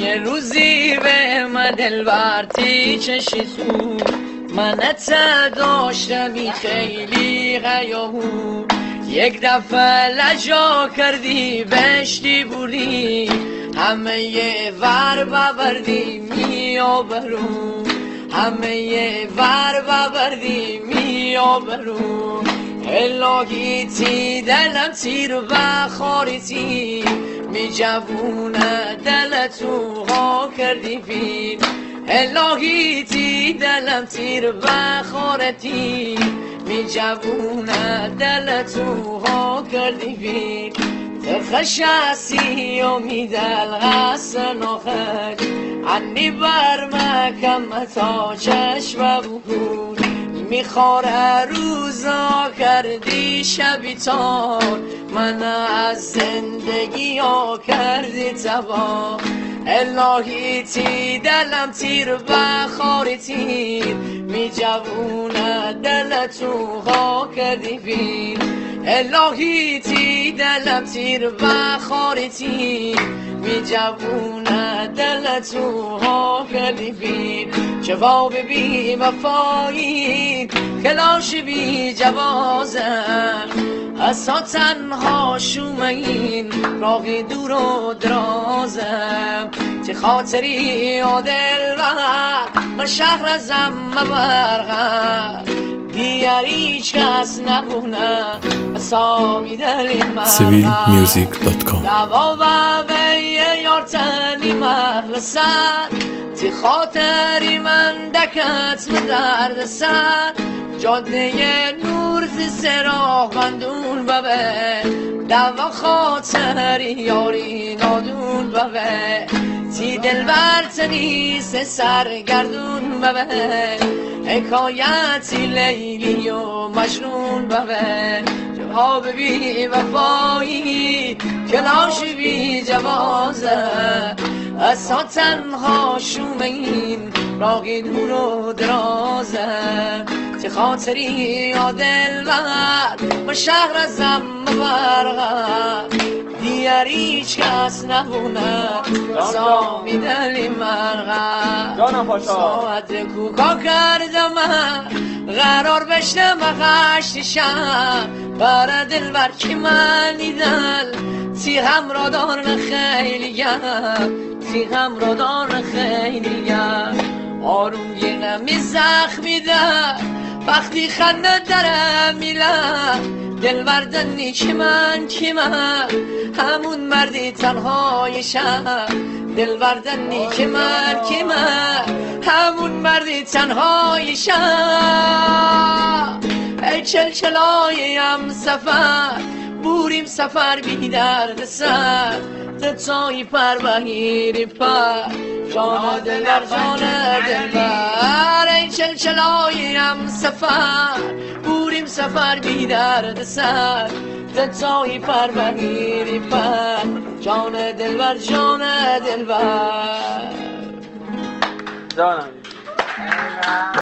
یه روزی به من دلبر چشی سو منت داشتمی خیلی غیابون یک دفعه لجا کردی بشتی بودی همه یه ور ببردی می آبرون همه یه ور ببردی می آبرون الهی تی دلم تیر و خاریتی می جوونه دلتو ها کردی فین الهی تی دلم تیر و خارتی می جوونه دلتو ها کردی فین تخشاسی و می دل غسن و خد عنی برمکم تا چشم بود میخواره روزا کردی شبی تار من از زندگی ها کردی تبا الهی تی دلم تیر و خاری تیر می جوونه دلتو ها کردی فیل الهی تی دلم تیر و خاری تیر می جوونه دلتو ها کردی فیل جواب بی وفایی کلاش بی جوازم اصلا تنها شومه این راقی دور و درازم چه خاطری آدل من شهر ازم مبرغم دیگر هیچ کس نبونه سامی دلی من civilmusic.com دوا و به یارتنی مخلصن تی خاطری من دکت به درد سر جاده نور زی سراغ بندون ببه دوا خاطری یاری نادون ببه تی دل برتنی سه سرگردون ببه حکایتی لیلی و مجنون ببه جواب بی وفایی کلاش بی جوازه اصلا تنها شومه این راقی دور و درازه چه خاطری آدل و شهر ازم برغم دیگر هیچ کس نبونه سامی دلی مرغم ساعت کوکا کردم قرار بشنم خشتشم برا دل بر کی من دل تی همراه دارن خیلی گم تی همراه دارن خیلی گم آروم گیرم می زخمی ده وقتی خنده درم میلم دل بردنی که من همون مردی تنهایشم دل بردنی که من همون مردی تنهایشم ای چلچلایم سفر بوریم سفر بی درد سر تایی پر بهیری پر جان دلبر جان دلبر ای چلچلایم سفر بوریم سفر بی درد سر تایی پر بهیری پر جان دلبر جان دلبر